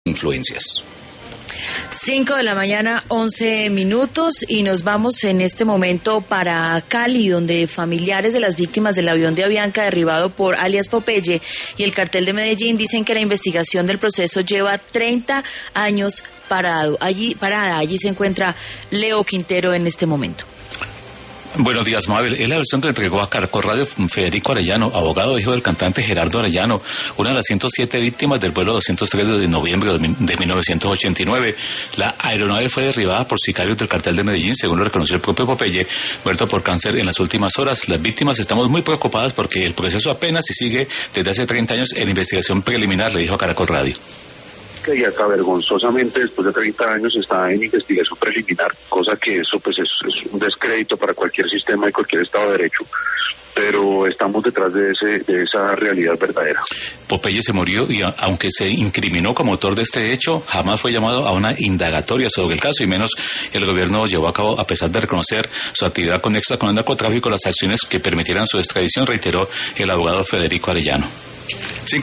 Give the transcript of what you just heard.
influencias. 5 de la mañana, 11 minutos, y nos vamos en este momento para Cali, donde familiares de las víctimas del avión de Avianca derribado por alias Popeye y el cartel de Medellín dicen que la investigación del proceso lleva 30 años parada. Allí se encuentra Leo Quintero en este momento. Buenos días, Mabel. Es la versión que le entregó a Caracol Radio Federico Arellano, abogado hijo del cantante Gerardo Arellano, una de las 107 víctimas del vuelo 203 de noviembre de 1989. La aeronave fue derribada por sicarios del cartel de Medellín, según lo reconoció el propio Popeye, muerto por cáncer en las últimas horas. Las víctimas estamos muy preocupadas porque el proceso apenas si sigue desde hace 30 años en investigación preliminar, le dijo a Caracol Radio. Y hasta vergonzosamente después de 30 años está en investigación preliminar, cosa que eso pues es un descrédito para cualquier sistema y cualquier Estado de Derecho, pero estamos detrás de esa realidad verdadera. Popeye se murió y aunque se incriminó como autor de este hecho, jamás fue llamado a una indagatoria sobre el caso, y menos el gobierno llevó a cabo, a pesar de reconocer su actividad conexa con el narcotráfico, las acciones que permitieran su extradición, reiteró el abogado Federico Arellano.